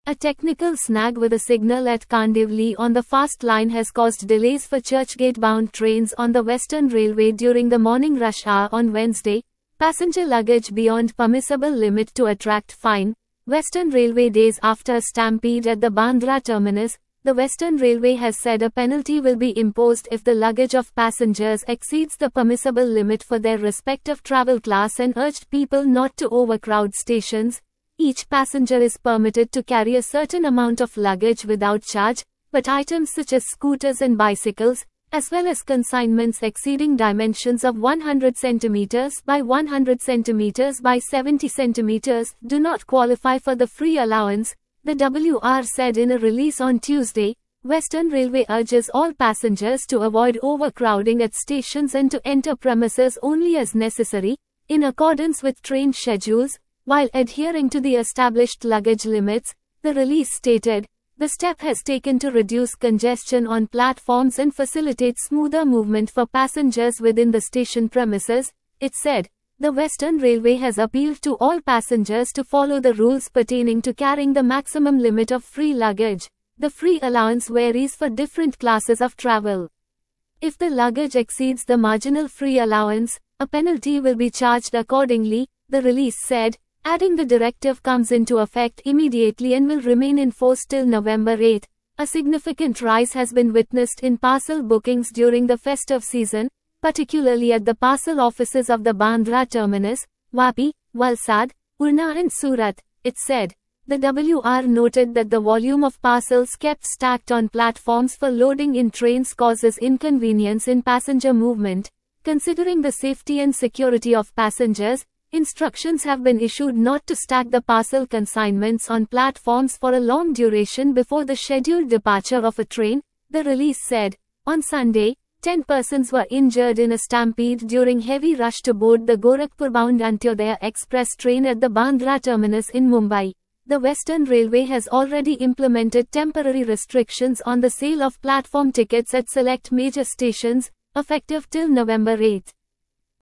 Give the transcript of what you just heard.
A technical snag with a signal at Kandivali on the fast line has caused delays for Churchgate-bound trains on the Western Railway during the morning rush hour on Wednesday. Passenger luggage beyond permissible limit to attract fine. Western Railway days after a stampede at the Bandra terminus, the Western Railway has said a penalty will be imposed if the luggage of passengers exceeds the permissible limit for their respective travel class and urged people not to overcrowd stations. Each passenger is permitted to carry a certain amount of luggage without charge, but items such as scooters and bicycles, as well as consignments exceeding dimensions of 100 cm by 100 cm by 70 cm, do not qualify for the free allowance, the WR said in a release on Tuesday. Western Railway urges all passengers to avoid overcrowding at stations and to enter premises only as necessary, in accordance with train schedules, while adhering to the established luggage limits, the release stated. The step has taken to reduce congestion on platforms and facilitate smoother movement for passengers within the station premises, it said. The Western Railway has appealed to all passengers to follow the rules pertaining to carrying the maximum limit of free luggage. The free allowance varies for different classes of travel. If the luggage exceeds the marginal free allowance, a penalty will be charged accordingly, the release said, adding the directive comes into effect immediately and will remain in force till November 8. A significant rise has been witnessed in parcel bookings during the festive season, particularly at the parcel offices of the Bandra terminus, Vapi, Valsad, Urna and Surat, it said. The WR noted that the volume of parcels kept stacked on platforms for loading in trains causes inconvenience in passenger movement. Considering the safety and security of passengers, instructions have been issued not to stack the parcel consignments on platforms for a long duration before the scheduled departure of a train, the release said. On Sunday, 10 persons were injured in a stampede during heavy rush to board the Gorakhpur-bound Antyodaya Express train at the Bandra terminus in Mumbai. The Western Railway has already implemented temporary restrictions on the sale of platform tickets at select major stations, effective till November 8.